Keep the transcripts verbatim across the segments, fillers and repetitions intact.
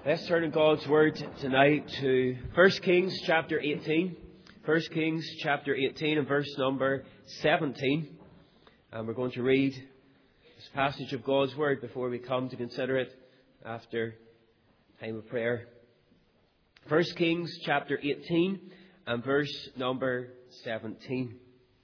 Let's turn in God's Word tonight to First Kings chapter eighteen. First Kings chapter eighteen and verse number seventeen. And we're going to read this passage of God's Word before we come to consider it after time of prayer. First Kings chapter eighteen and verse number seventeen.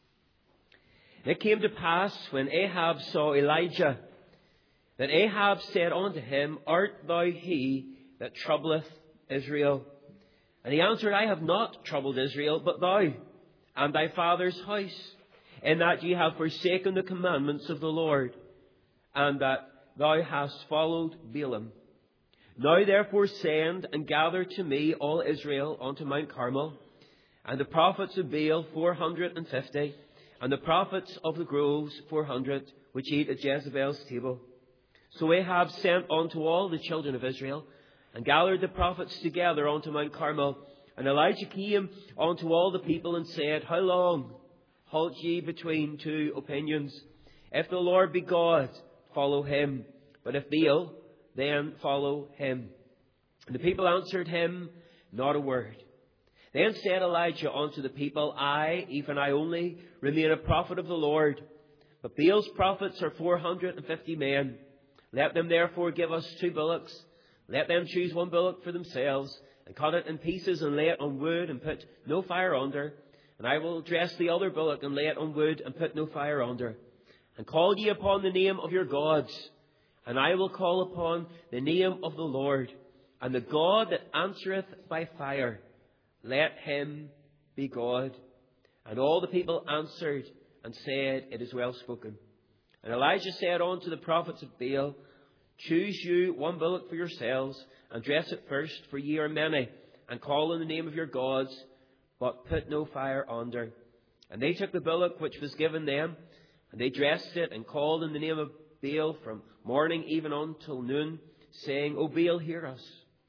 It came to pass when Ahab saw Elijah, that Ahab said unto him, Art thou he that troubleth Israel? And he answered, I have not troubled Israel, but thou and thy father's house, in that ye have forsaken the commandments of the Lord, and that thou hast followed Baalim. Now therefore send and gather to me all Israel unto Mount Carmel, and the prophets of Baal four hundred and fifty, and the prophets of the groves four hundred, which eat at Jezebel's table. So Ahab sent unto all the children of Israel, and gathered the prophets together unto Mount Carmel. And Elijah came unto all the people and said, How long halt ye between two opinions? If the Lord be God, follow him. But if Baal, then follow him. And the people answered him not a word. Then said Elijah unto the people, I, even I only, remain a prophet of the Lord. But Baal's prophets are four hundred and fifty men. Let them therefore give us two bullocks. Let them choose one bullock for themselves, and cut it in pieces, and lay it on wood, and put no fire under. And I will dress the other bullock, and lay it on wood, and put no fire under. And call ye upon the name of your gods, and I will call upon the name of the Lord. And the God that answereth by fire, let him be God. And all the people answered and said, It is well spoken. And Elijah said unto the prophets of Baal, Choose you one bullock for yourselves, and dress it first, for ye are many, and call on the name of your gods, but put no fire under. And they took the bullock which was given them, and they dressed it, and called on the name of Baal from morning even until noon, saying, O Baal, hear us.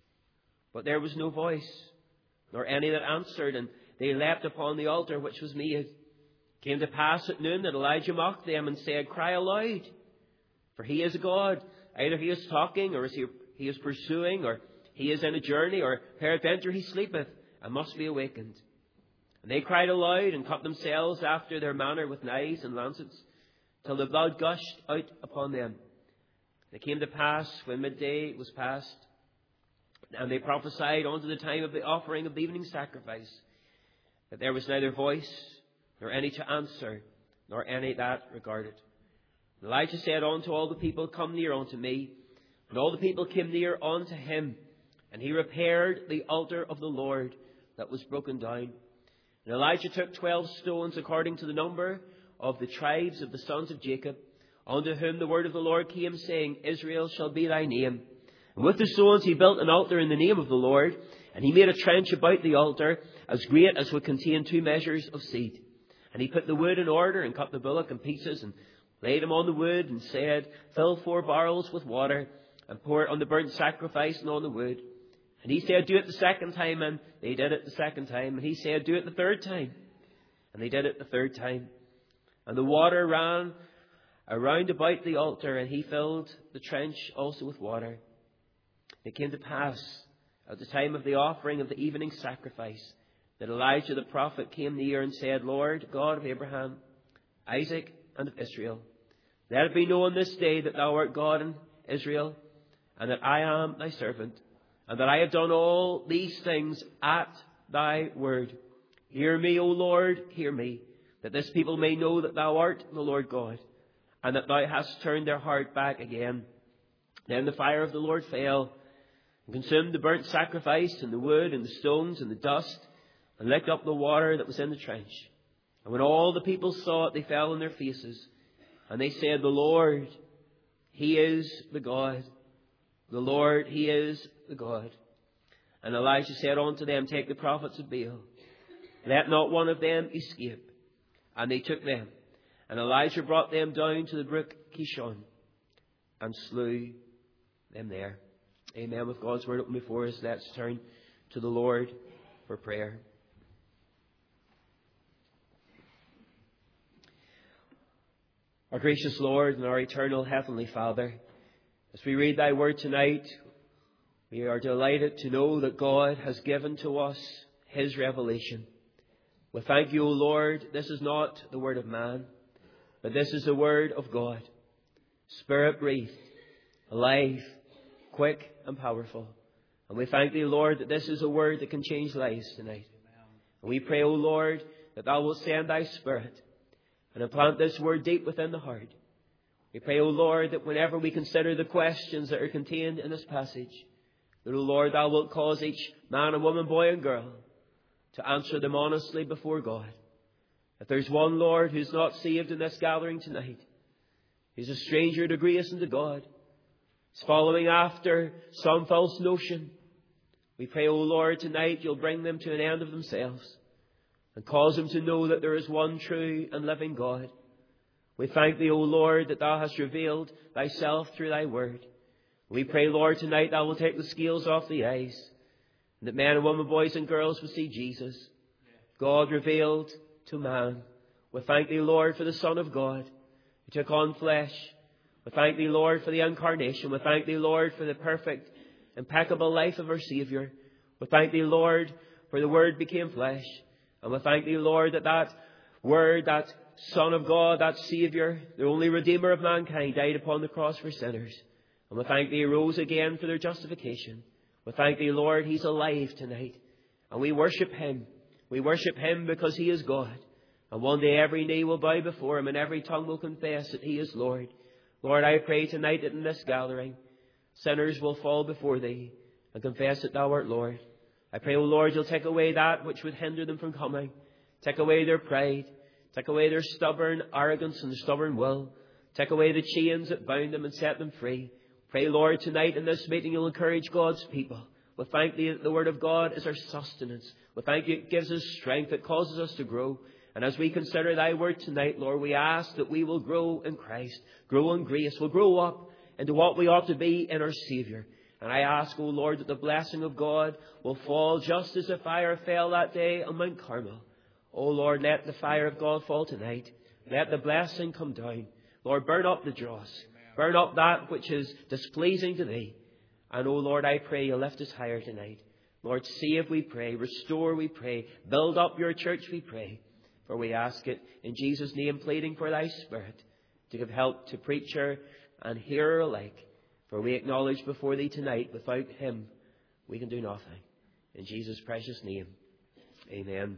But there was no voice, nor any that answered, and they leapt upon the altar which was made. It came to pass at noon that Elijah mocked them, and said, Cry aloud, for he is a God. Either he is talking, or is he, he is pursuing, or he is in a journey, or peradventure he sleepeth, and must be awakened. And they cried aloud, and cut themselves after their manner with knives and lancets, till the blood gushed out upon them. And it came to pass, when midday was past, and they prophesied unto the time of the offering of the evening sacrifice, that there was neither voice, nor any to answer, nor any that regarded. Elijah said unto all the people, Come near unto me. And all the people came near unto him. And he repaired the altar of the Lord that was broken down. And Elijah took twelve stones according to the number of the tribes of the sons of Jacob, unto whom the word of the Lord came, saying, Israel shall be thy name. And with the stones he built an altar in the name of the Lord. And he made a trench about the altar, as great as would contain two measures of seed. And he put the wood in order, and cut the bullock in pieces, and laid him on the wood, and said, Fill four barrels with water, and pour it on the burnt sacrifice and on the wood. And he said, Do it the second time. And they did it the second time. And he said, Do it the third time. And they did it the third time. And the water ran around about the altar, and he filled the trench also with water. It came to pass, at the time of the offering of the evening sacrifice, that Elijah the prophet came near and said, Lord God of Abraham, Isaac, and of Israel, let it be known this day that thou art God in Israel, and that I am thy servant, and that I have done all these things at thy word. Hear me, O Lord, hear me, that this people may know that thou art the Lord God, and that thou hast turned their heart back again. Then the fire of the Lord fell, and consumed the burnt sacrifice, and the wood, and the stones, and the dust, and licked up the water that was in the trench. And when all the people saw it, they fell on their faces. And they said, The Lord, He is the God. The Lord, He is the God. And Elijah said unto them, Take the prophets of Baal. Let not one of them escape. And they took them. And Elijah brought them down to the brook Kishon, and slew them there. Amen. With God's word open before us, let's turn to the Lord for prayer. Our gracious Lord and our eternal Heavenly Father, as we read thy word tonight, We are delighted to know that God has given to us His revelation. We thank you, O Lord, this is not the word of man, but this is the word of God, Spirit-breathed, alive, quick and powerful. And we thank thee, Lord, that this is a word that can change lives tonight. And we pray, O Lord, that thou wilt send thy Spirit and implant this word deep within the heart. We pray, O Lord, that whenever we consider the questions that are contained in this passage, that, O Lord, thou wilt cause each man and woman, boy and girl to answer them honestly before God. If there's one, Lord, who's not saved in this gathering tonight, he's a stranger to grace and to God, he's following after some false notion, we pray, O Lord, tonight you'll bring them to an end of themselves and cause them to know that there is one true and living God. We thank thee, O Lord, that thou hast revealed thyself through thy word. We pray, Lord, tonight thou will take the scales off the eyes, and that men and women, boys and girls will see Jesus, God revealed to man. We thank thee, Lord, for the Son of God who took on flesh. We thank thee, Lord, for the incarnation. We thank thee, Lord, for the perfect, impeccable life of our Saviour. We thank thee, Lord, for the Word became flesh. And we thank thee, Lord, that that Word, that Son of God, that Saviour, the only Redeemer of mankind, died upon the cross for sinners. And we thank thee he rose again for their justification. We thank thee, Lord, he's alive tonight. And we worship him. We worship him because he is God. And one day every knee will bow before him and every tongue will confess that he is Lord. Lord, I pray tonight that in this gathering, sinners will fall before thee and confess that thou art Lord. I pray, O Lord, you'll take away that which would hinder them from coming. Take away their pride. Take away their stubborn arrogance and their stubborn will. Take away the chains that bound them and set them free. Pray, Lord, tonight in this meeting you'll encourage God's people. We thank thee that the Word of God is our sustenance. We thank you it gives us strength. It causes us to grow. And as we consider thy word tonight, Lord, we ask that we will grow in Christ, grow in grace. We'll grow up into what we ought to be in our Saviour. And I ask, O Lord, that the blessing of God will fall just as the fire fell that day on Mount Carmel. O Lord, let the fire of God fall tonight. Let the blessing come down. Lord, burn up the dross. Burn up that which is displeasing to thee. And, O Lord, I pray you lift us higher tonight. Lord, save, we pray. Restore, we pray. Build up your church, we pray. For we ask it in Jesus' name, pleading for thy Spirit to give help to preacher and hearer alike. For we acknowledge before thee tonight, without him, we can do nothing. In Jesus' precious name, amen.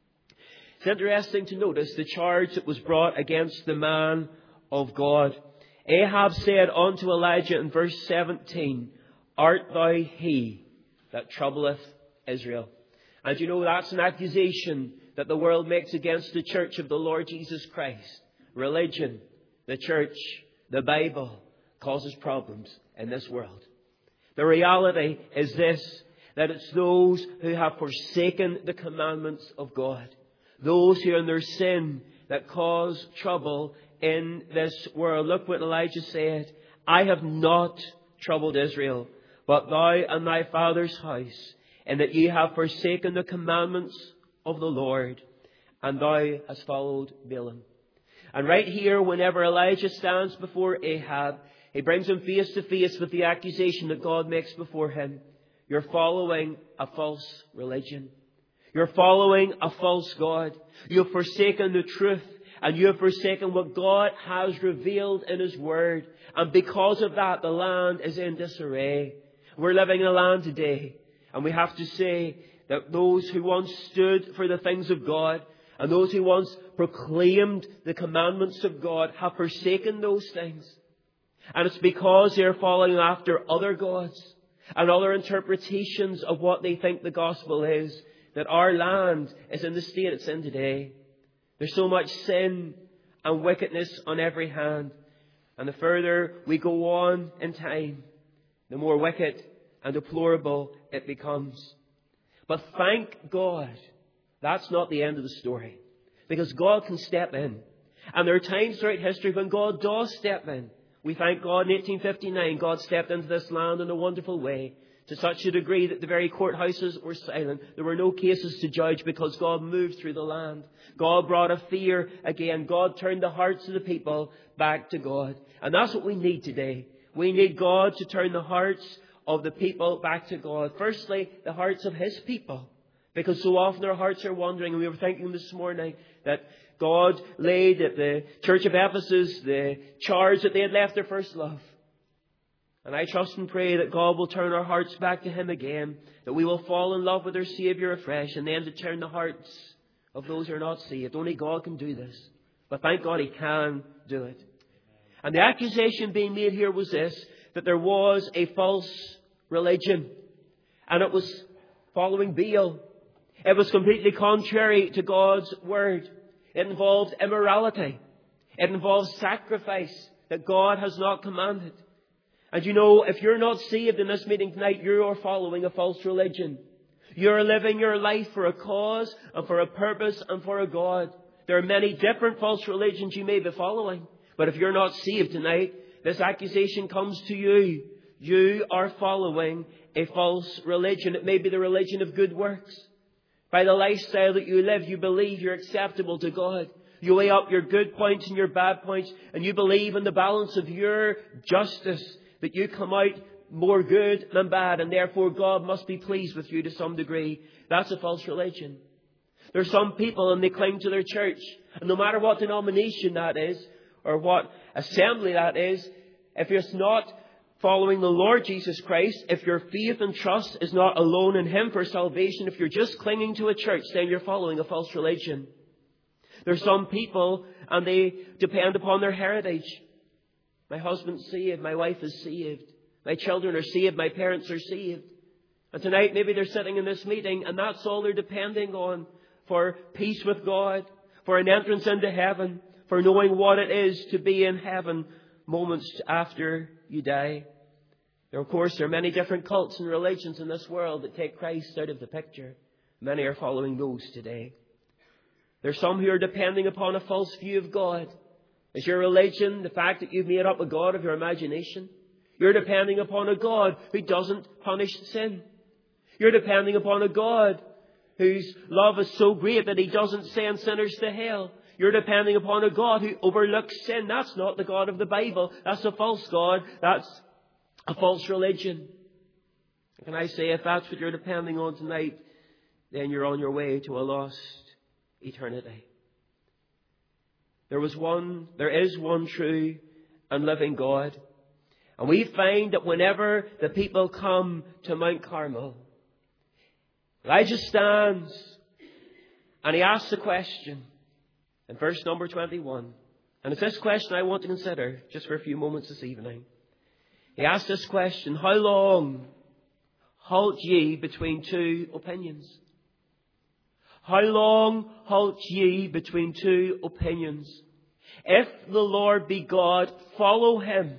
It's interesting to notice the charge that was brought against the man of God. Ahab said unto Elijah in verse seventeen, Art thou he that troubleth Israel? And you know that's an accusation that the world makes against the church of the Lord Jesus Christ. Religion, the church, the Bible causes problems in this world. The reality is this, that it's those who have forsaken the commandments of God, those who are in their sin, that cause trouble in this world. Look what Elijah said, I have not troubled Israel, but thou and thy father's house, and that ye have forsaken the commandments of the Lord, and thou hast followed Balaam. And right here, whenever Elijah stands before Ahab, he brings him face to face with the accusation that God makes before him. You're following a false religion. You're following a false God. You've forsaken the truth, and you have forsaken what God has revealed in His Word. And because of that, the land is in disarray. We're living in a land today, and we have to say that those who once stood for the things of God and those who once proclaimed the commandments of God have forsaken those things. And it's because they're following after other gods and other interpretations of what they think the gospel is, that our land is in the state it's in today. There's so much sin and wickedness on every hand. And the further we go on in time, the more wicked and deplorable it becomes. But thank God, that's not the end of the story. Because God can step in. And there are times throughout history when God does step in. We thank God in eighteen fifty-nine, God stepped into this land in a wonderful way. To such a degree that the very courthouses were silent. There were no cases to judge because God moved through the land. God brought a fear again. God turned the hearts of the people back to God. And that's what we need today. We need God to turn the hearts of the people back to God. Firstly, the hearts of His people. Because so often our hearts are wandering, and we were thinking this morning that God laid at the church of Ephesus the charge that they had left their first love. And I trust and pray that God will turn our hearts back to Him again, that we will fall in love with our Saviour afresh, and then to turn the hearts of those who are not saved. Only God can do this. But thank God He can do it. And the accusation being made here was this, that there was a false religion. And it was following Baal. It was completely contrary to God's Word. It involved immorality. It involves sacrifice that God has not commanded. And you know, if you're not saved in this meeting tonight, you are following a false religion. You're living your life for a cause and for a purpose and for a God. There are many different false religions you may be following. But if you're not saved tonight, this accusation comes to you. You are following a false religion. It may be the religion of good works. By the lifestyle that you live, you believe you're acceptable to God. You weigh up your good points and your bad points, and you believe in the balance of your justice, that you come out more good than bad, and therefore God must be pleased with you to some degree. That's a false religion. There are some people, and they cling to their church, and no matter what denomination that is, or what assembly that is, if it's not following the Lord Jesus Christ, if your faith and trust is not alone in Him for salvation, if you're just clinging to a church, then you're following a false religion. There's some people, and they depend upon their heritage. My husband's saved, my wife is saved, my children are saved, my parents are saved. And tonight maybe they're sitting in this meeting, and that's all they're depending on for peace with God, for an entrance into heaven, for knowing what it is to be in heaven moments after you die. There, of course, there are many different cults and religions in this world that take Christ out of the picture. Many are following those today. There are some who are depending upon a false view of God. Is your religion the fact that you've made up a God of your imagination? You're depending upon a God who doesn't punish sin. You're depending upon a God whose love is so great that He doesn't send sinners to hell. You're depending upon a God who overlooks sin. That's not the God of the Bible. That's a false God. That's a false religion. Can I say, if that's what you're depending on tonight, then you're on your way to a lost eternity. There was one, there is one true and living God. And we find that whenever the people come to Mount Carmel, Elijah stands and he asks a question in verse number twenty-one. And it's this question I want to consider just for a few moments this evening. He asks this question, how long halt ye between two opinions? How long halt ye between two opinions? If the Lord be God, follow Him.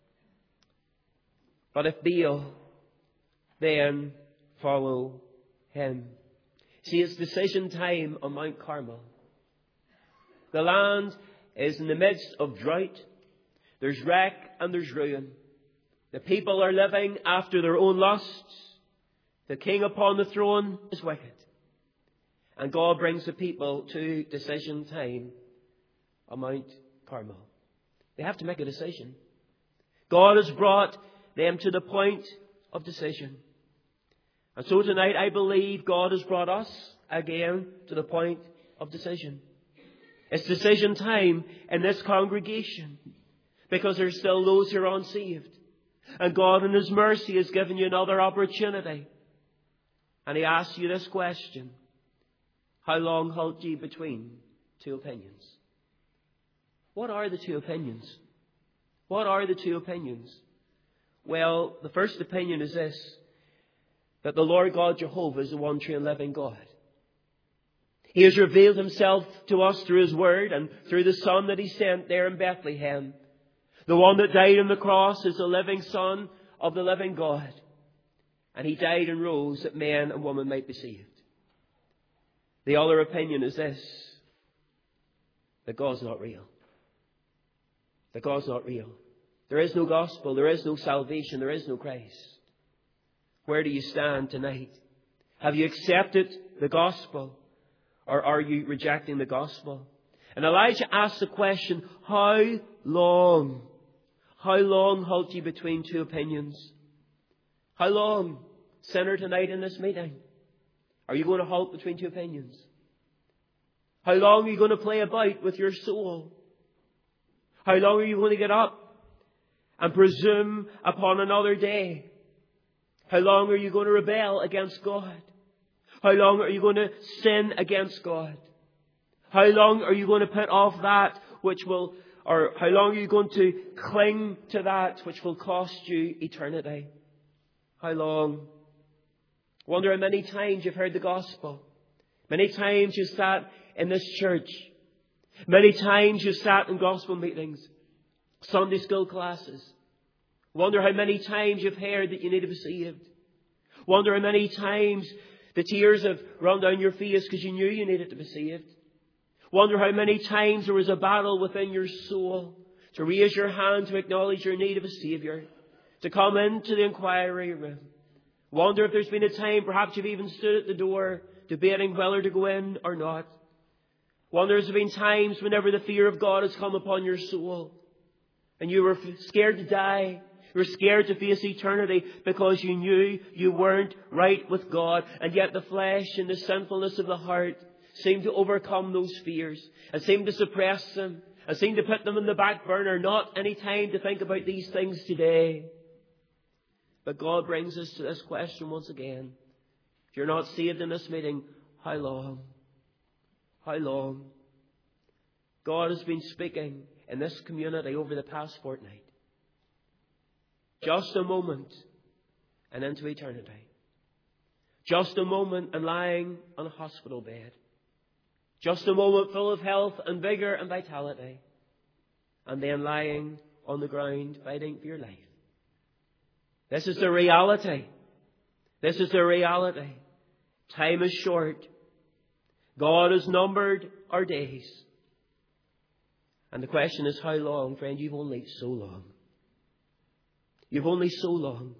But if Baal, then follow Him. See, it's decision time on Mount Carmel. The land is in the midst of drought. There's wreck and there's ruin. The people are living after their own lusts. The king upon the throne is wicked. And God brings the people to decision time on Mount Carmel. They have to make a decision. God has brought them to the point of decision. And so tonight I believe God has brought us again to the point of decision. It's decision time in this congregation because there's still those who are unsaved. And God in His mercy has given you another opportunity. And He asks you this question. How long halt ye between two opinions? What are the two opinions? What are the two opinions? Well, the first opinion is this, that the Lord God Jehovah is the one true and living God. He has revealed Himself to us through His Word and through the Son that He sent there in Bethlehem. The one that died on the cross is the living Son of the living God. And He died and rose that man and woman might be saved. The other opinion is this, that God's not real. That God's not real. There is no gospel, there is no salvation, there is no Christ. Where do you stand tonight? Have you accepted the gospel, or are you rejecting the gospel? And Elijah asks the question, how long? How long halt ye between two opinions? How long, sinner, tonight in this meeting, are you going to halt between two opinions? How long are you going to play about with your soul? How long are you going to get up and presume upon another day? How long are you going to rebel against God? How long are you going to sin against God? How long are you going to put off that which will, or how long are you going to cling to that which will cost you eternity? How long? I wonder how many times you've heard the gospel. Many times you sat in this church. Many times you sat in gospel meetings, Sunday school classes. Wonder how many times you've heard that you need to be saved. Wonder how many times the tears have run down your face because you knew you needed to be saved. Wonder how many times there was a battle within your soul to raise your hand to acknowledge your need of a Saviour, to come into the inquiry room. Wonder if there's been a time perhaps you've even stood at the door debating whether to go in or not. Wonder if there's been times whenever the fear of God has come upon your soul and you were scared to die. You were scared to face eternity because you knew you weren't right with God, and yet the flesh and the sinfulness of the heart seemed to overcome those fears and seemed to suppress them and seemed to put them in the back burner. Not any time to think about these things today. But God brings us to this question once again. If you're not saved in this meeting, how long? How long? God has been speaking in this community over the past fortnight. Just a moment and into eternity. Just a moment and lying on a hospital bed. Just a moment full of health and vigour and vitality. And then lying on the ground fighting for your life. This is the reality. This is the reality. Time is short. God has numbered our days. And the question is, how long? Friend, you've only so long. You've only so long.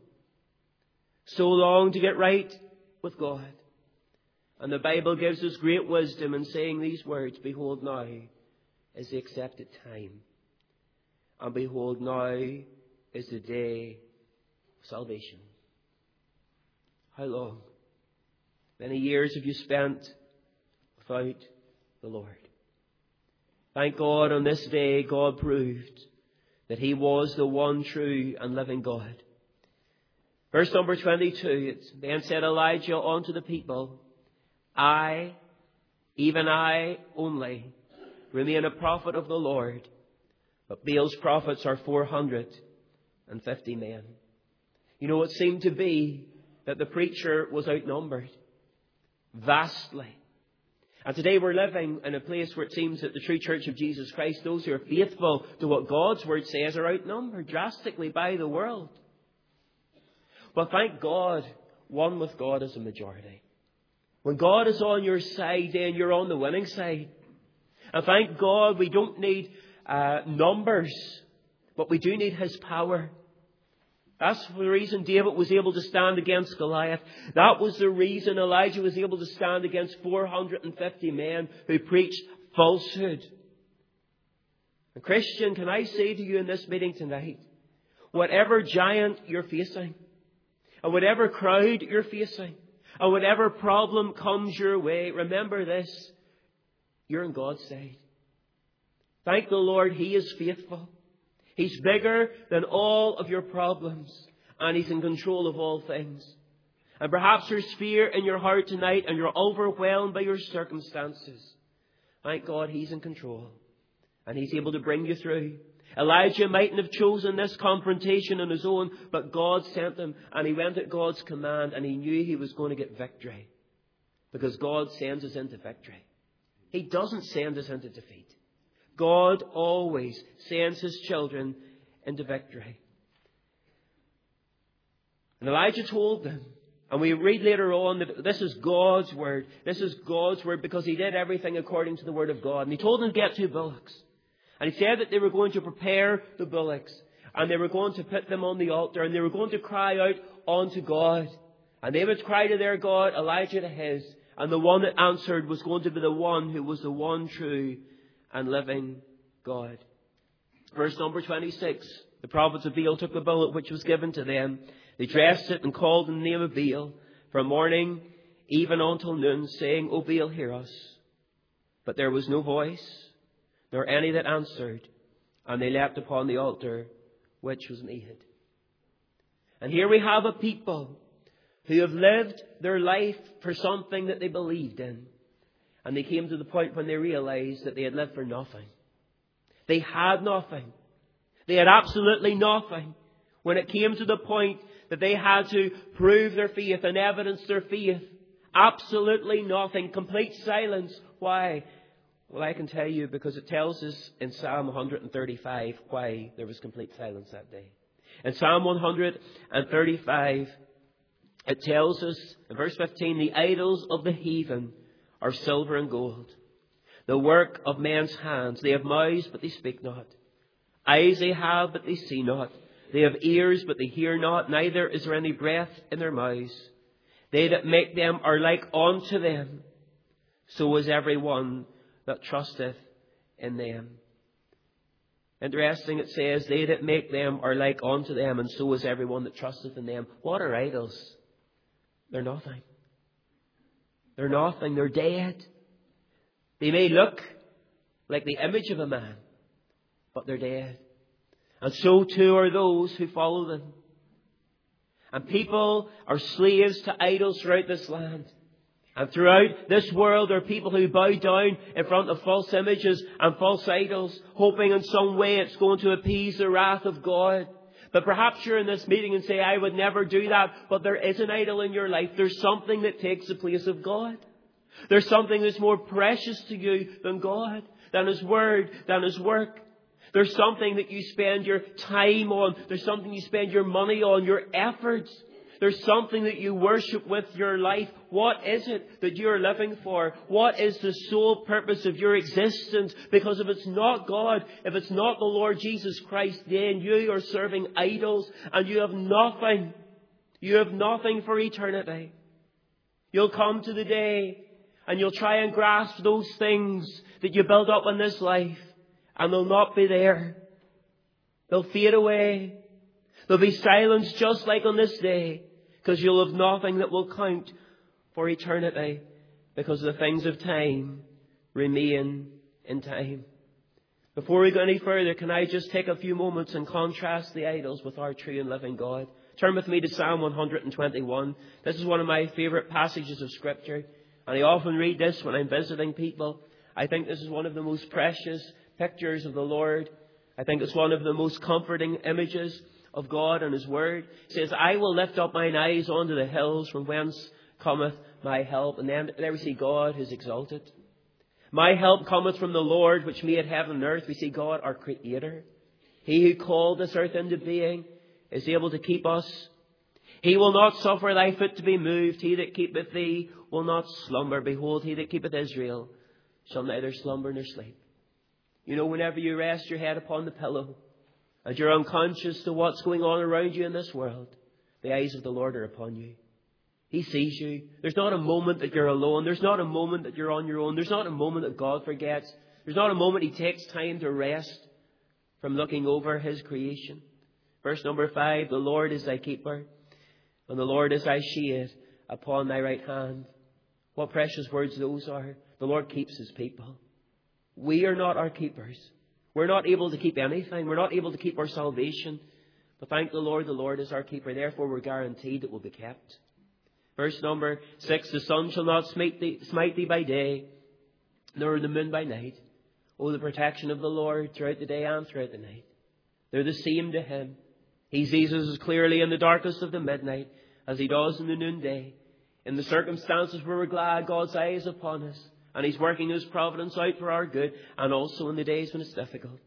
So long to get right with God. And the Bible gives us great wisdom in saying these words. Behold, now is the accepted time. And behold, now is the day of salvation. How long? Many years have you spent without the Lord. Thank God on this day God proved that He was the one true and living God. Verse number twenty-two, it then said Elijah unto the people, I, even I only, remain a prophet of the Lord, but Baal's prophets are four hundred and fifty men. You know, it seemed to be that the preacher was outnumbered vastly. And today we're living in a place where it seems that the true church of Jesus Christ, those who are faithful to what God's word says, are outnumbered drastically by the world. But thank God, one with God is a majority. When God is on your side, then you're on the winning side. And thank God we don't need uh, numbers, but we do need His power. That's the reason David was able to stand against Goliath. That was the reason Elijah was able to stand against four hundred fifty men who preached falsehood. And Christian, can I say to you in this meeting tonight, whatever giant you're facing, and whatever crowd you're facing, and whatever problem comes your way, remember this, you're on God's side. Thank the Lord, He is faithful. He's bigger than all of your problems, and He's in control of all things. And perhaps there's fear in your heart tonight and you're overwhelmed by your circumstances. Thank God He's in control, and He's able to bring you through. Elijah mightn't have chosen this confrontation on his own, but God sent him, and he went at God's command, and he knew he was going to get victory. Because God sends us into victory. He doesn't send us into defeat. God always sends His children into victory. And Elijah told them, and we read later on that this is God's word. This is God's word because he did everything according to the word of God. And he told them to get two bullocks. And he said that they were going to prepare the bullocks. And they were going to put them on the altar. And they were going to cry out unto God. And they would cry to their God, Elijah to his. And the one that answered was going to be the one who was the one true and living God. Verse number twenty-six. The prophets of Baal took the bullock which was given to them. They dressed it and called in the name of Baal from morning even until noon, saying, O Baal, hear us. But there was no voice, nor any that answered, and they leapt upon the altar which was made. And here we have a people who have lived their life for something that they believed in. And they came to the point when they realized that they had lived for nothing. They had nothing. They had absolutely nothing. When it came to the point that they had to prove their faith and evidence their faith, absolutely nothing. Complete silence. Why? Well, I can tell you, because it tells us in Psalm one thirty-five why there was complete silence that day. In Psalm one thirty-five, it tells us, in verse fifteen, the idols of the heathen are silver and gold, the work of men's hands. They have mouths, but they speak not. Eyes they have, but they see not. They have ears, but they hear not. Neither is there any breath in their mouths. They that make them are like unto them. So is every one that trusteth in them. Interesting, it says, they that make them are like unto them, and so is every one that trusteth in them. What are idols? They're nothing. They're nothing. They're dead. They may look like the image of a man, but they're dead. And so too are those who follow them. And people are slaves to idols throughout this land. And throughout this world there are people who bow down in front of false images and false idols, hoping in some way it's going to appease the wrath of God. But perhaps you're in this meeting and say, I would never do that. But there is an idol in your life. There's something that takes the place of God. There's something that's more precious to you than God, than His Word, than His work. There's something that you spend your time on. There's something you spend your money on, your efforts. There's something that you worship with your life. What is it that you're living for? What is the sole purpose of your existence? Because if it's not God, if it's not the Lord Jesus Christ, then you are serving idols and you have nothing. You have nothing for eternity. You'll come to the day and you'll try and grasp those things that you build up in this life, and they'll not be there. They'll fade away. There'll be silence just like on this day, because you'll have nothing that will count for eternity, because the things of time remain in time. Before we go any further, can I just take a few moments and contrast the idols with our true and living God? Turn with me to Psalm one twenty-one. This is one of my favourite passages of Scripture, and I often read this when I'm visiting people. I think this is one of the most precious pictures of the Lord. I think it's one of the most comforting images of God and His Word. It says, I will lift up mine eyes unto the hills, from whence cometh my help. And then there we see God who's exalted. My help cometh from the Lord, which made heaven and earth. We see God, our Creator. He who called this earth into being is able to keep us. He will not suffer thy foot to be moved. He that keepeth thee will not slumber. Behold, he that keepeth Israel shall neither slumber nor sleep. You know, whenever you rest your head upon the pillow and you're unconscious to what's going on around you in this world, the eyes of the Lord are upon you. He sees you. There's not a moment that you're alone. There's not a moment that you're on your own. There's not a moment that God forgets. There's not a moment He takes time to rest from looking over His creation. Verse number five, the Lord is thy keeper, and the Lord is thy shade upon thy right hand. What precious words those are. The Lord keeps His people. We are not our keepers. We're not able to keep anything. We're not able to keep our salvation. But thank the Lord, the Lord is our keeper. Therefore, we're guaranteed that we'll be kept. Verse number six, the sun shall not smite thee, smite thee by day, nor the moon by night. Oh, the protection of the Lord throughout the day and throughout the night. They're the same to Him. He sees us as clearly in the darkness of the midnight as He does in the noonday. In the circumstances where we're glad, God's eye is upon us. And He's working His providence out for our good, and also in the days when it's difficult.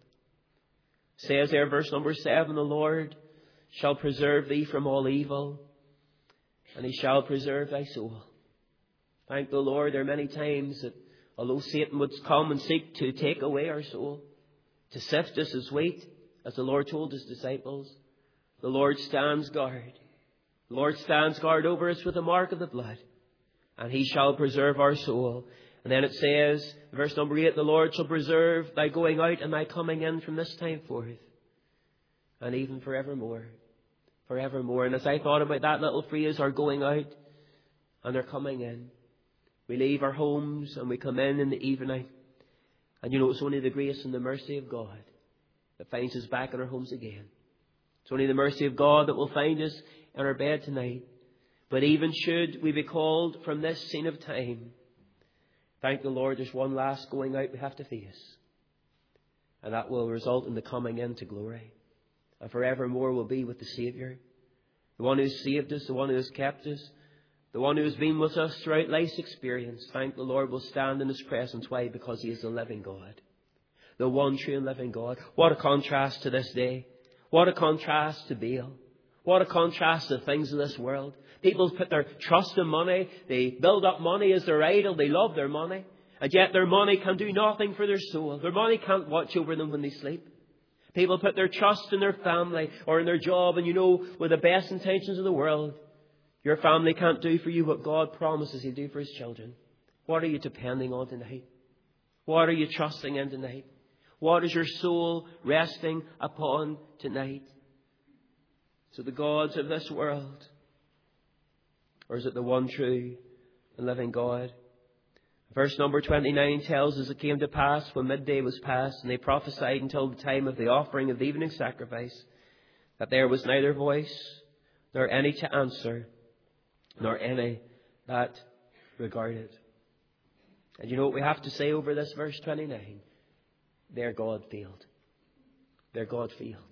It says there, verse number seven, the Lord shall preserve thee from all evil, and He shall preserve thy soul. Thank the Lord. There are many times that although Satan would come and seek to take away our soul, to sift us as wheat, as the Lord told His disciples, the Lord stands guard. The Lord stands guard over us with the mark of the blood, and He shall preserve our soul. And then it says, verse number eight, the Lord shall preserve thy going out and thy coming in from this time forth, and even forevermore. forevermore. And as I thought about that little phrase, our going out and our coming in, we leave our homes and we come in in the evening. And you know, it's only the grace and the mercy of God that finds us back in our homes again. It's only the mercy of God that will find us in our bed tonight. But even should we be called from this scene of time, thank the Lord, there's one last going out we have to face. And that will result in the coming into glory. And forevermore will be with the Saviour. The one who has saved us, the one who has kept us, the one who has been with us throughout life's experience. Thank the Lord, will stand in His presence. Why? Because He is the living God. The one true and living God. What a contrast to this day. What a contrast to Baal. What a contrast to the things of this world. People put their trust in money. They build up money as their idol. They love their money. And yet their money can do nothing for their soul. Their money can't watch over them when they sleep. People put their trust in their family or in their job. And you know, with the best intentions of the world, your family can't do for you what God promises He'll do for His children. What are you depending on tonight? What are you trusting in tonight? What is your soul resting upon tonight? Is it the gods of this world? Or is it the one true and living God? Verse number twenty-nine tells us it came to pass when midday was past and they prophesied until the time of the offering of the evening sacrifice that there was neither voice nor any to answer nor any that regarded. And you know what we have to say over this verse twenty-nine? Their God failed. Their God failed.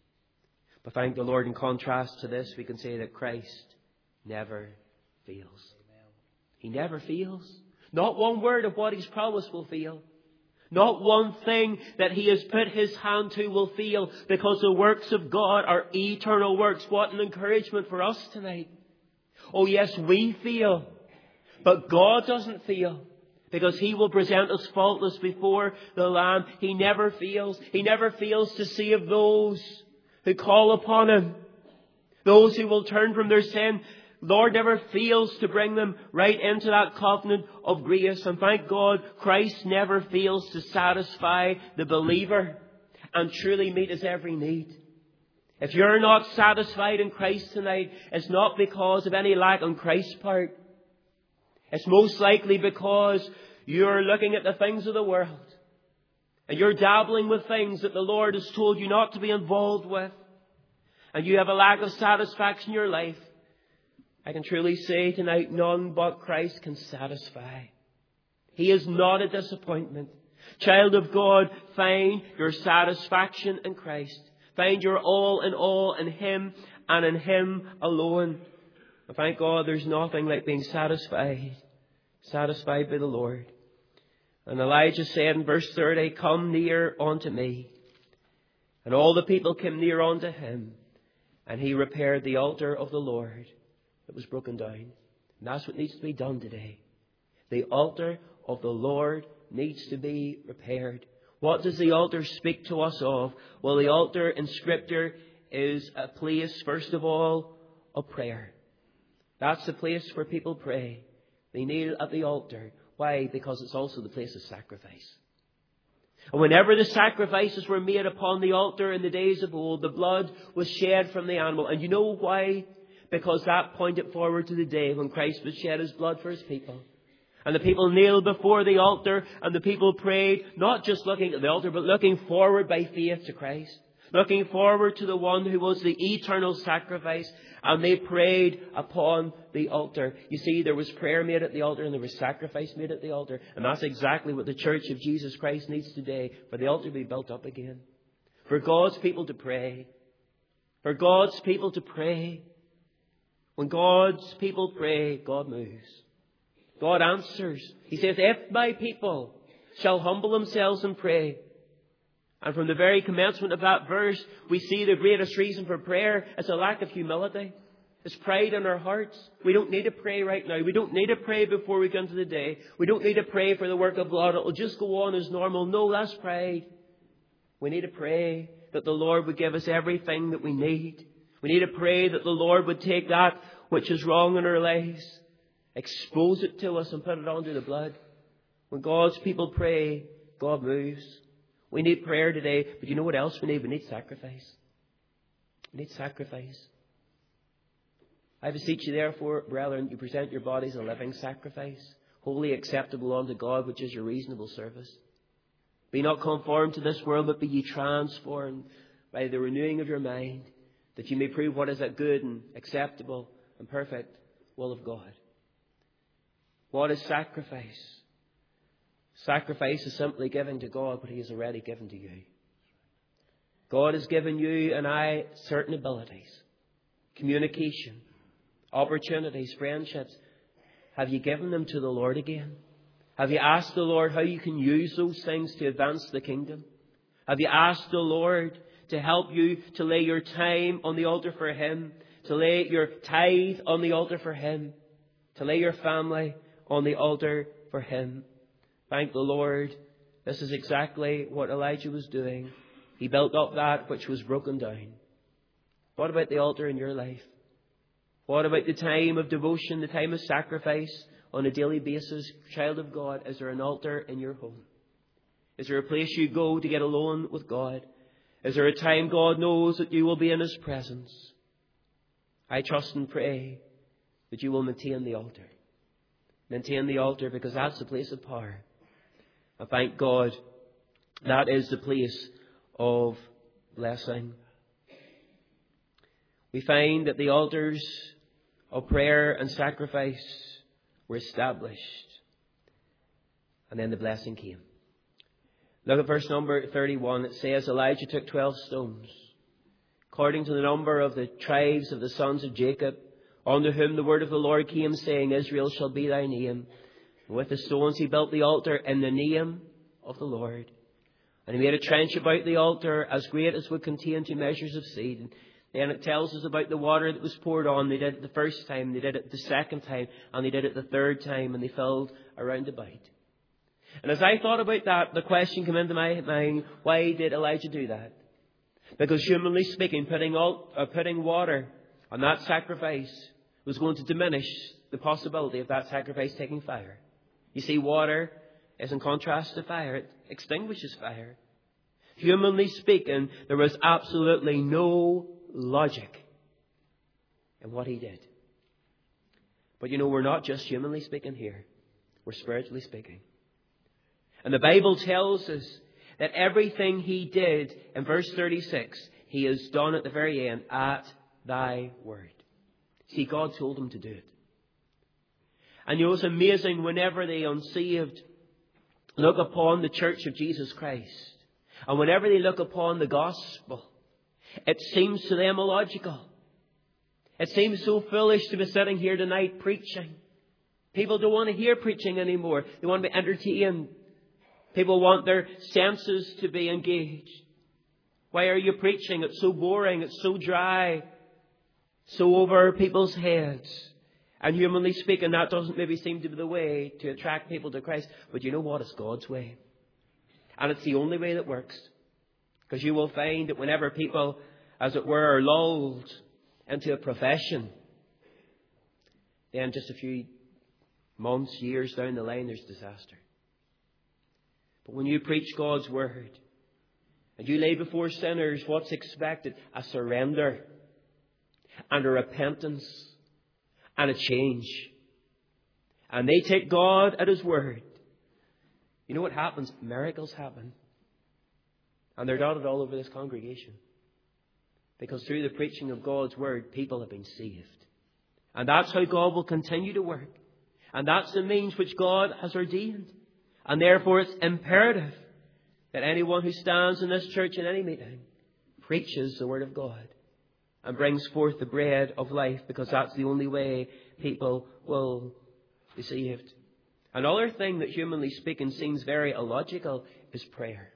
But thank the Lord, in contrast to this, we can say that Christ never fails. He never fails. Not one word of what He's promised will fail. Not one thing that He has put His hand to will fail, because the works of God are eternal works. What an encouragement for us tonight. Oh yes, we fail, but God doesn't fail, because He will present us faultless before the Lamb. He never fails. He never fails to save those who call upon Him, those who will turn from their sin. Lord never fails to bring them right into that covenant of grace. And thank God, Christ never fails to satisfy the believer and truly meet his every need. If you're not satisfied in Christ tonight, it's not because of any lack on Christ's part. It's most likely because you're looking at the things of the world and you're dabbling with things that the Lord has told you not to be involved with, and you have a lack of satisfaction in your life. I can truly say tonight, none but Christ can satisfy. He is not a disappointment. Child of God, find your satisfaction in Christ. Find your all in all in Him and in Him alone. And thank God, there's nothing like being satisfied, satisfied by the Lord. And Elijah said in verse thirty, "Come near unto me." And all the people came near unto him, and he repaired the altar of the Lord that was broken down. And that's what needs to be done today. The altar of the Lord needs to be repaired. What does the altar speak to us of? Well, the altar in Scripture is a place, first of all, of prayer. That's the place where people pray. They kneel at the altar. Why? Because it's also the place of sacrifice. And whenever the sacrifices were made upon the altar in the days of old, the blood was shed from the animal. And you know why? Because that pointed forward to the day when Christ would shed His blood for His people. And the people kneeled before the altar, and the people prayed, not just looking at the altar, but looking forward by faith to Christ. Looking forward to the one who was the eternal sacrifice. And they prayed upon the altar. You see, there was prayer made at the altar and there was sacrifice made at the altar. And that's exactly what the Church of Jesus Christ needs today. For the altar to be built up again. For God's people to pray. For God's people to pray. When God's people pray, God moves. God answers. He says, "If my people shall humble themselves and pray." And from the very commencement of that verse, we see the greatest reason for prayer is a lack of humility. It's pride in our hearts. We don't need to pray right now. We don't need to pray before we go into the day. We don't need to pray for the work of God. It'll just go on as normal. No, that's pride. We need to pray that the Lord would give us everything that we need. We need to pray that the Lord would take that which is wrong in our lives, expose it to us and put it under the blood. When God's people pray, God moves. We need prayer today, but you know what else we need? We need sacrifice. We need sacrifice. I beseech you, therefore, brethren, you present your bodies a living sacrifice, wholly acceptable unto God, which is your reasonable service. Be not conformed to this world, but be ye transformed by the renewing of your mind, that you may prove what is that good and acceptable and perfect will of God. What is sacrifice? Sacrifice is simply giving to God what He has already given to you. God has given you and I certain abilities, communication, opportunities, friendships. Have you given them to the Lord again? Have you asked the Lord how you can use those things to advance the kingdom? Have you asked the Lord to help you to lay your time on the altar for Him, to lay your tithe on the altar for Him, to lay your family on the altar for Him? Thank the Lord. This is exactly what Elijah was doing. He built up that which was broken down. What about the altar in your life? What about the time of devotion, the time of sacrifice on a daily basis? Child of God, is there an altar in your home? Is there a place you go to get alone with God? Is there a time God knows that you will be in His presence? I trust and pray that you will maintain the altar. Maintain the altar, because that's the place of power. I thank God that is the place of blessing. We find that the altars of prayer and sacrifice were established. And then the blessing came. Look at verse number thirty-one. It says, Elijah took twelve stones, according to the number of the tribes of the sons of Jacob, unto whom the word of the Lord came, saying, Israel shall be thy name. And with the stones he built the altar in the name of the Lord. And he made a trench about the altar as great as would contain two measures of seed. And then it tells us about the water that was poured on. They did it the first time, they did it the second time, and they did it the third time, and they filled around about. And as I thought about that, the question came into my mind, why did Elijah do that? Because humanly speaking, putting, all, uh, putting water on that sacrifice was going to diminish the possibility of that sacrifice taking fire. You see, water is in contrast to fire. It extinguishes fire. Humanly speaking, there was absolutely no logic in what he did. But you know, we're not just humanly speaking here. We're spiritually speaking. And the Bible tells us that everything he did, in verse thirty-six, he has done at the very end, at thy word. See, God told him to do it. And you know, it's amazing whenever the unsaved look upon the church of Jesus Christ, and whenever they look upon the gospel, it seems to them illogical. It seems so foolish to be sitting here tonight preaching. People don't want to hear preaching anymore. They want to be entertained. People want their senses to be engaged. Why are you preaching? It's so boring. It's so dry. So over people's heads. And humanly speaking, that doesn't maybe seem to be the way to attract people to Christ. But you know what? It's God's way. And it's the only way that works. Because you will find that whenever people, as it were, are lulled into a profession, then just a few months, years down the line, there's disaster. But when you preach God's word, and you lay before sinners what's expected, a surrender, and a repentance, and a change, and they take God at His word, you know what happens? Miracles happen. And they're dotted all over this congregation. Because through the preaching of God's word, people have been saved. And that's how God will continue to work. And that's the means which God has ordained. And therefore it's imperative that anyone who stands in this church in any meeting preaches the word of God and brings forth the bread of life, because that's the only way people will be saved. Another thing that, humanly speaking, seems very illogical is prayer.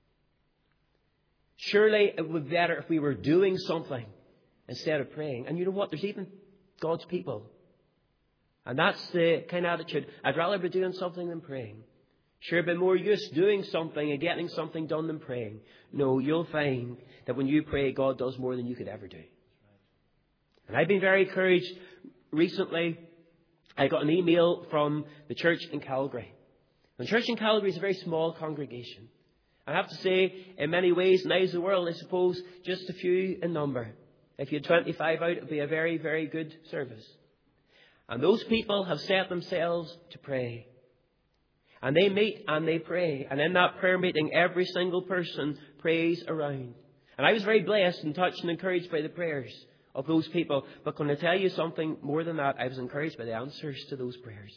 Surely it would be better if we were doing something instead of praying. And you know what? There's even God's people. And that's the kind of attitude. I'd rather be doing something than praying. Sure, it'd be more use doing something and getting something done than praying. No, you'll find that when you pray, God does more than you could ever do. And I've been very encouraged recently. I got an email from the church in Calgary. The church in Calgary is a very small congregation. I have to say, in many ways, in the eyes of the world, I suppose, just a few in number. If you had twenty-five out, it would be a very, very good service. And those people have set themselves to pray. And they meet and they pray. And in that prayer meeting, every single person prays around. And I was very blessed and touched and encouraged by the prayers of those people. But can I tell you something more than that? I was encouraged by the answers to those prayers.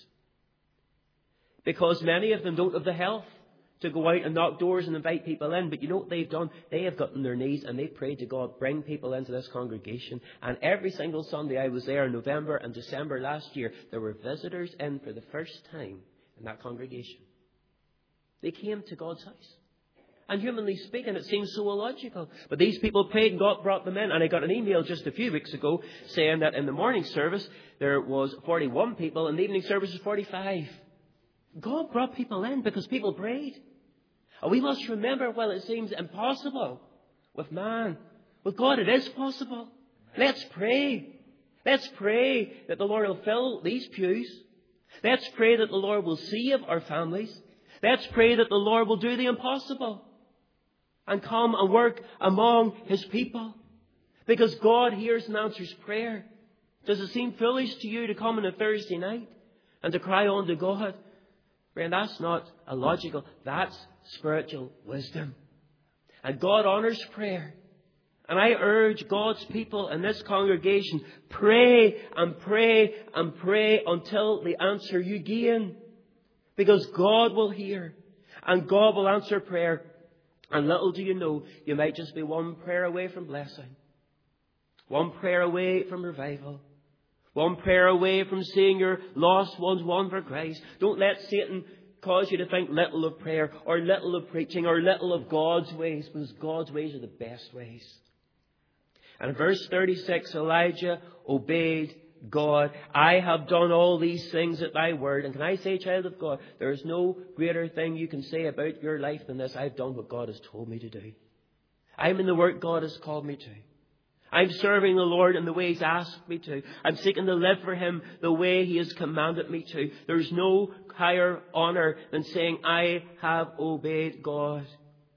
Because many of them don't have the health to go out and knock doors and invite people in. But you know what they've done? They have got on their knees and they've prayed to God, bring people into this congregation. And every single Sunday I was there in November and December last year, there were visitors in for the first time in that congregation. They came to God's house. And humanly speaking, it seems so illogical. But these people prayed and God brought them in. And I got an email just a few weeks ago saying that in the morning service there was forty-one people and the evening service was forty-five. God brought people in because people prayed. And we must remember, while it seems impossible with man, with God it is possible. Let's pray. Let's pray that the Lord will fill these pews. Let's pray that the Lord will save our families. Let's pray that the Lord will do the impossible and come and work among His people. Because God hears and answers prayer. Does it seem foolish to you to come on a Thursday night and to cry unto God? Friend, that's not illogical. That's spiritual wisdom. And God honours prayer. And I urge God's people in this congregation, pray and pray and pray until the answer you gain. Because God will hear and God will answer prayer. And little do you know, you might just be one prayer away from blessing. One prayer away from revival. One prayer away from seeing your lost ones won for Christ. Don't let Satan cause you to think little of prayer or little of preaching or little of God's ways, because God's ways are the best ways. And in verse thirty-six, Elijah obeyed God. I have done all these things at thy word. And can I say, child of God, there is no greater thing you can say about your life than this. I've done what God has told me to do. I'm in the work God has called me to. I'm serving the Lord in the way He's asked me to. I'm seeking to live for Him the way He has commanded me to. There's no higher honour than saying, I have obeyed God.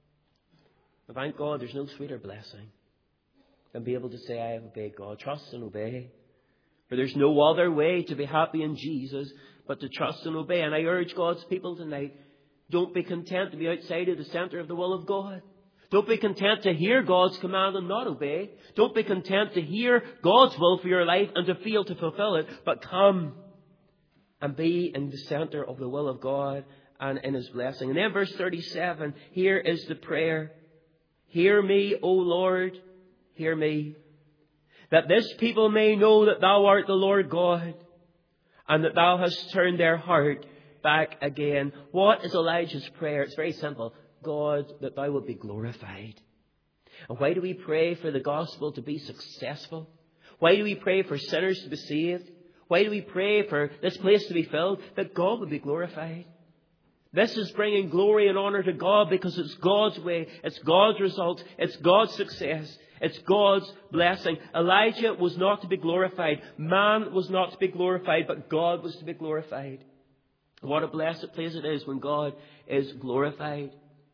And thank God there's no sweeter blessing than be able to say, I have obeyed God. Trust and obey. For there's no other way to be happy in Jesus but to trust and obey. And I urge God's people tonight, don't be content to be outside of the centre of the will of God. Don't be content to hear God's command and not obey. Don't be content to hear God's will for your life and to fail to fulfill it. But come and be in the centre of the will of God and in His blessing. And then verse thirty-seven, here is the prayer. Hear me, O Lord, hear me. That this people may know that Thou art the Lord God, and that Thou hast turned their heart back again. What is Elijah's prayer? It's very simple. God, that Thou wilt be glorified. And why do we pray for the gospel to be successful? Why do we pray for sinners to be saved? Why do we pray for this place to be filled? That God would be glorified. This is bringing glory and honour to God because it's God's way, it's God's result, it's God's success, it's God's blessing. Elijah was not to be glorified. Man was not to be glorified, but God was to be glorified. What a blessed place it is when God is glorified.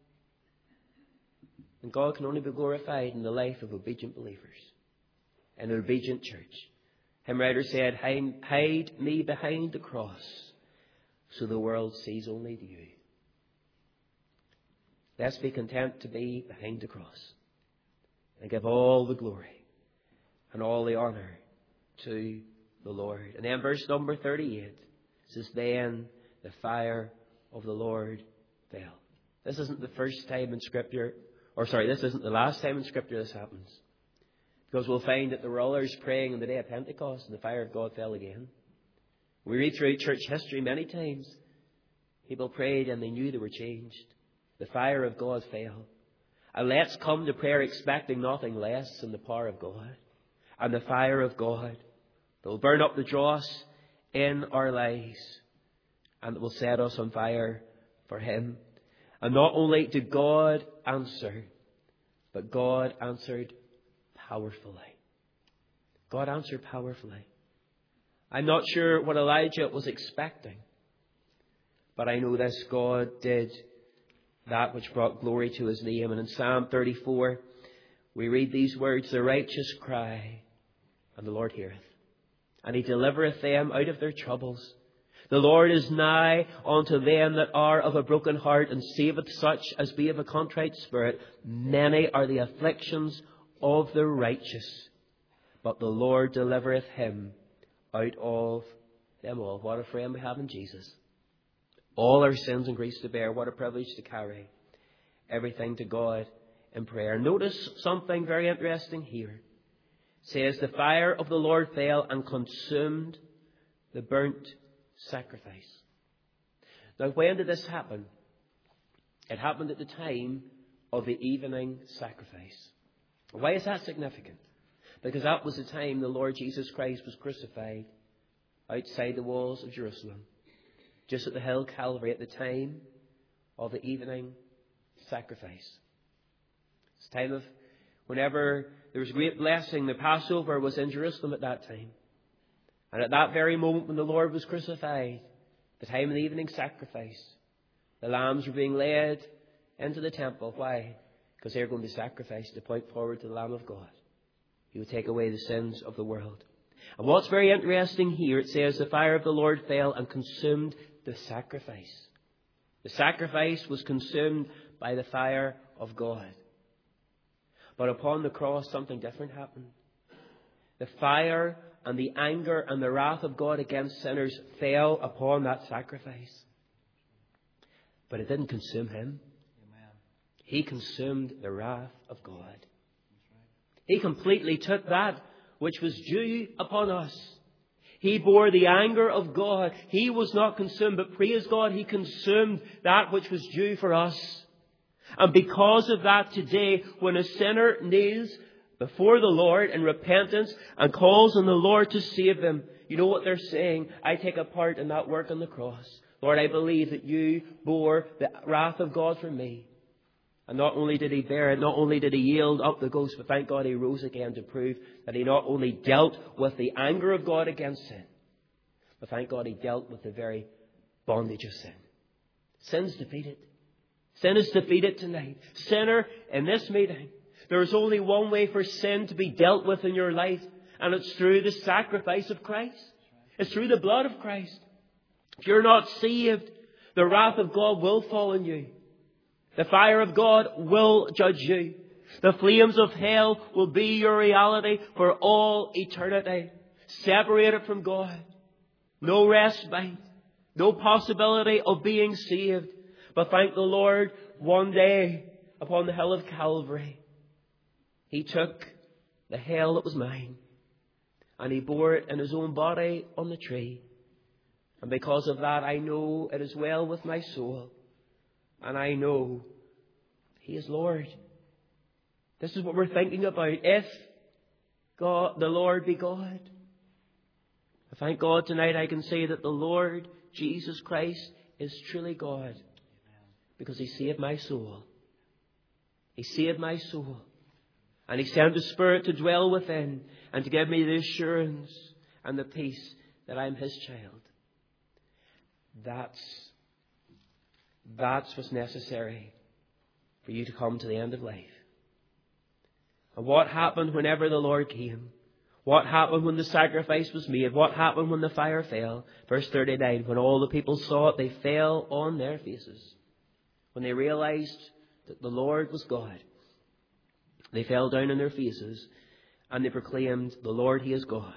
And God can only be glorified in the life of obedient believers, in an obedient church. Hymn writer said, hide, hide me behind the cross so the world sees only You. Let's be content to be behind the cross and give all the glory and all the honour to the Lord. And then verse number thirty-eight says, then the fire of the Lord fell. This isn't the first time in Scripture, or sorry, this isn't the last time in Scripture this happens. Because we'll find that there were others praying on the day of Pentecost and the fire of God fell again. We read through church history many times. People prayed and they knew they were changed. The fire of God fell. And let's come to prayer expecting nothing less than the power of God and the fire of God that will burn up the dross in our lives and that will set us on fire for Him. And not only did God answer, but God answered powerfully. God answered powerfully. I'm not sure what Elijah was expecting, but I know this: God did that which brought glory to His name. And in Psalm thirty-four, we read these words, "The righteous cry, and the Lord heareth, and He delivereth them out of their troubles. The Lord is nigh unto them that are of a broken heart, and saveth such as be of a contrite spirit. Many are the afflictions of the righteous, but the Lord delivereth him out of them all." What a friend we have in Jesus. All our sins and griefs to bear. What a privilege to carry everything to God in prayer. Notice something very interesting here. It says, "The fire of the Lord fell and consumed the burnt sacrifice." Now, when did this happen? It happened at the time of the evening sacrifice. Why is that significant? Because that was the time the Lord Jesus Christ was crucified outside the walls of Jerusalem, just at the hill Calvary, at the time of the evening sacrifice. It's a time of whenever there was great blessing. The Passover was in Jerusalem at that time. And at that very moment when the Lord was crucified, the time of the evening sacrifice, the lambs were being led into the temple. Why? Because they were going to be sacrificed to point forward to the Lamb of God. He would take away the sins of the world. And what's very interesting here, it says, "The fire of the Lord fell and consumed the sacrifice." The sacrifice was consumed by the fire of God. But upon the cross, something different happened. The fire and the anger and the wrath of God against sinners fell upon that sacrifice. But it didn't consume Him. He consumed the wrath of God. He completely took that which was due upon us. He bore the anger of God. He was not consumed, but praise God, He consumed that which was due for us. And because of that, today, when a sinner kneels before the Lord in repentance and calls on the Lord to save them, you know what they're saying? I take a part in that work on the cross. Lord, I believe that You bore the wrath of God for me. And not only did He bear it, not only did He yield up the ghost, but thank God He rose again to prove that He not only dealt with the anger of God against sin, but thank God He dealt with the very bondage of sin. Sin's defeated. Sin is defeated tonight. Sinner, in this meeting, there is only one way for sin to be dealt with in your life, and it's through the sacrifice of Christ. It's through the blood of Christ. If you're not saved, the wrath of God will fall on you. The fire of God will judge you. The flames of hell will be your reality for all eternity. Separated from God. No respite. No possibility of being saved. But thank the Lord, one day upon the hill of Calvary, He took the hell that was mine and He bore it in His own body on the tree. And because of that, I know it is well with my soul. And I know He is Lord. This is what we're thinking about. If God, the Lord be God. I thank God tonight I can say that the Lord Jesus Christ is truly God. Because He saved my soul. He saved my soul. And He sent the Spirit to dwell within and to give me the assurance and the peace that I'm His child. That's, that's what's necessary for you to come to the end of life. And what happened whenever the Lord came? What happened when the sacrifice was made? What happened when the fire fell? Verse thirty-nine, when all the people saw it, they fell on their faces. When they realized that the Lord was God, they fell down on their faces and they proclaimed, the Lord, He is God.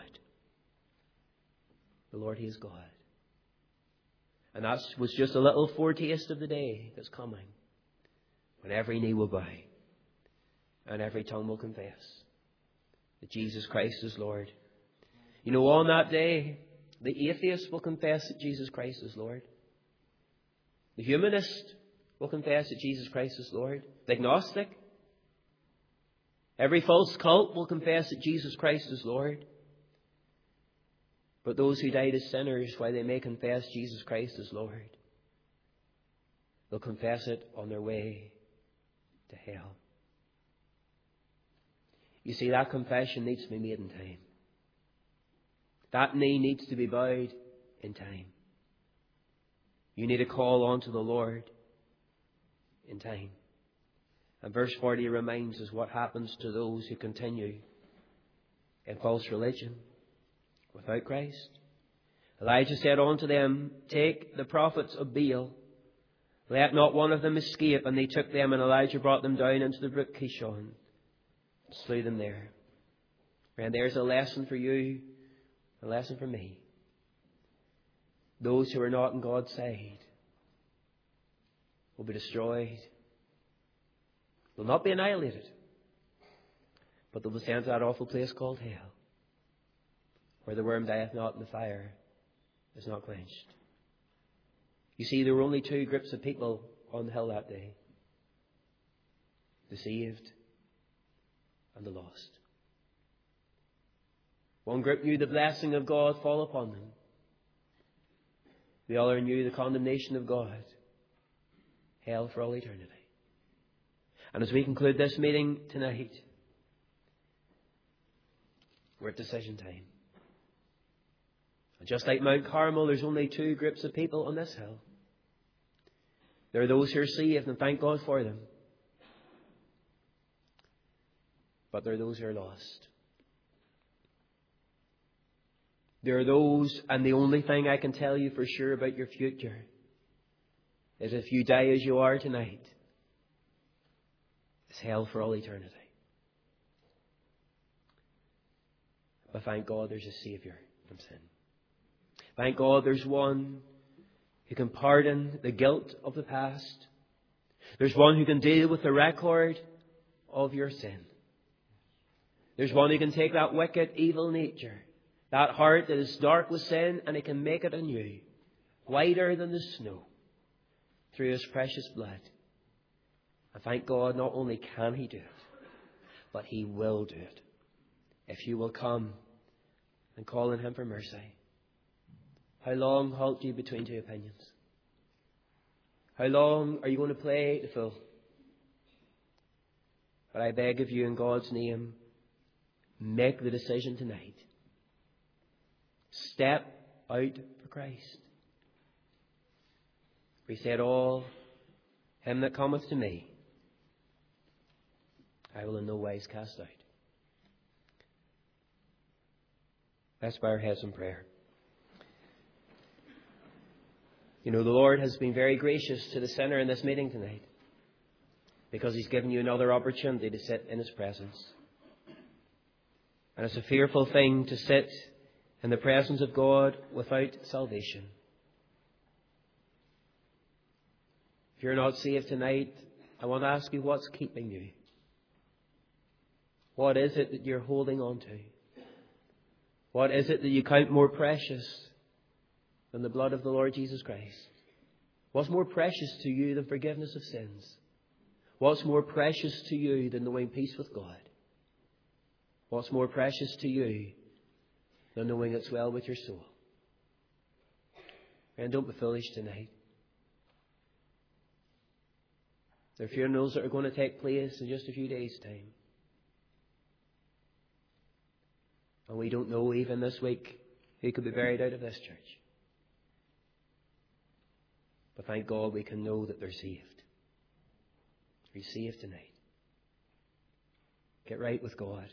The Lord, He is God. And that was just a little foretaste of the day that's coming, when every knee will bow and every tongue will confess that Jesus Christ is Lord. You know, on that day, the atheist will confess that Jesus Christ is Lord. The humanist will confess that Jesus Christ is Lord. The agnostic, every false cult will confess that Jesus Christ is Lord. But those who died as sinners, while they may confess Jesus Christ as Lord, they'll confess it on their way to hell. You see, that confession needs to be made in time. That knee needs to be bowed in time. You need to call on to the Lord in time. And verse forty reminds us what happens to those who continue in false religion without Christ. Elijah said unto them, Take the prophets of Baal, let not one of them escape. And they took them, and Elijah brought them down into the brook Kishon, and slew them there. And there's a lesson for you, a lesson for me. Those who are not on God's side will be destroyed, will not be annihilated, but they'll be sent to that awful place called hell, where the worm dieth not and the fire is not quenched. You see, there were only two groups of people on the hill that day: the saved and the lost. One group knew the blessing of God fall upon them. The other knew the condemnation of God, hell for all eternity. And as we conclude this meeting tonight, we're at decision time. And just like Mount Carmel, there's only two groups of people on this hill. There are those who are saved, and thank God for them. But there are those who are lost. There are those, and the only thing I can tell you for sure about your future is if you die as you are tonight, it's hell for all eternity. But thank God there's a Saviour from sin. Thank God there's one who can pardon the guilt of the past. There's one who can deal with the record of your sin. There's one who can take that wicked, evil nature, that heart that is dark with sin, and He can make it anew, whiter than the snow, through His precious blood. And thank God, not only can He do it, but He will do it, if you will come and call on Him for mercy. How long halt you between two opinions? How long are you going to play the fool? But I beg of you, in God's name, make the decision tonight. Step out for Christ. We said, all him that cometh to me, I will in no wise cast out. Let's bow our heads in prayer. You know, the Lord has been very gracious to the sinner in this meeting tonight, because He's given you another opportunity to sit in His presence. And it's a fearful thing to sit in the presence of God without salvation. If you're not saved tonight, I want to ask you, what's keeping you? What is it that you're holding on to? What is it that you count more precious than the blood of the Lord Jesus Christ? What's more precious to you than forgiveness of sins? What's more precious to you than knowing peace with God? What's more precious to you than knowing it's well with your soul? And don't be foolish tonight. There are funerals that are going to take place in just a few days' time. And we don't know even this week who could be buried out of this church. But thank God we can know that they're saved. Are you saved tonight? Get right with God.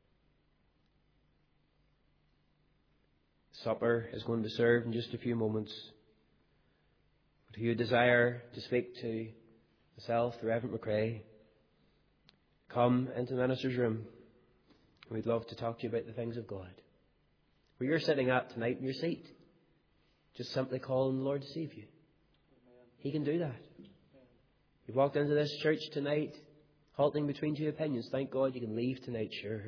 Supper is going to be served in just a few moments. But if you desire to speak to myself, the Reverend McRae, come into the minister's room. We'd love to talk to you about the things of God. Where you're sitting at tonight in your seat, just simply call on the Lord to save you. He can do that. You've walked into this church tonight, halting between two opinions. Thank God you can leave tonight, sure.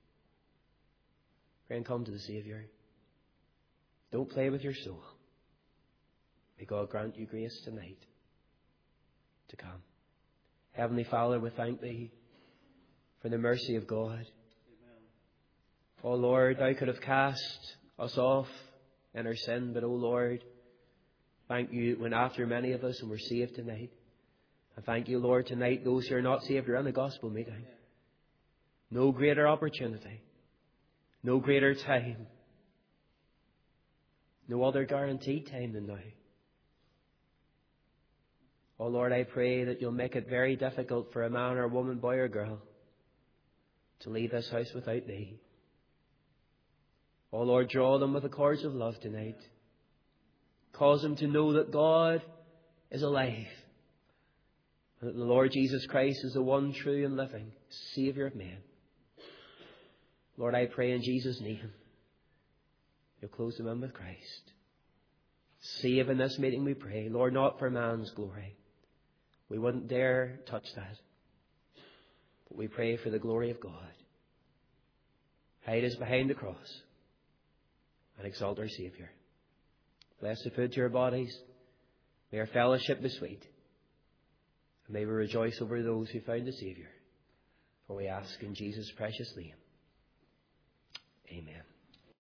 Pray and come to the Saviour. Don't play with your soul. May God grant you grace tonight to come. Heavenly Father, we thank Thee for the mercy of God. Amen. Oh Lord, Thou could have cast us off in our sin, but oh Lord, thank You when after many of us and we're saved tonight. And thank You, Lord, tonight those who are not saved are in the gospel meeting. No greater opportunity, no greater time, no other guaranteed time than now. Oh Lord, I pray that you'll make it very difficult for a man or woman, boy or girl, to leave this house without thee. Oh Lord, draw them with the cords of love tonight. Cause them to know that God is alive, and that the Lord Jesus Christ is the one true and living Saviour of men. Lord, I pray in Jesus' name, you'll close them in with Christ. Save in this meeting, we pray. Lord, not for man's glory. We wouldn't dare touch that. But we pray for the glory of God. Hide us behind the cross and exalt our Saviour. Bless the food to our bodies. May our fellowship be sweet. And may we rejoice over those who found the Saviour. For we ask in Jesus' precious name. Amen.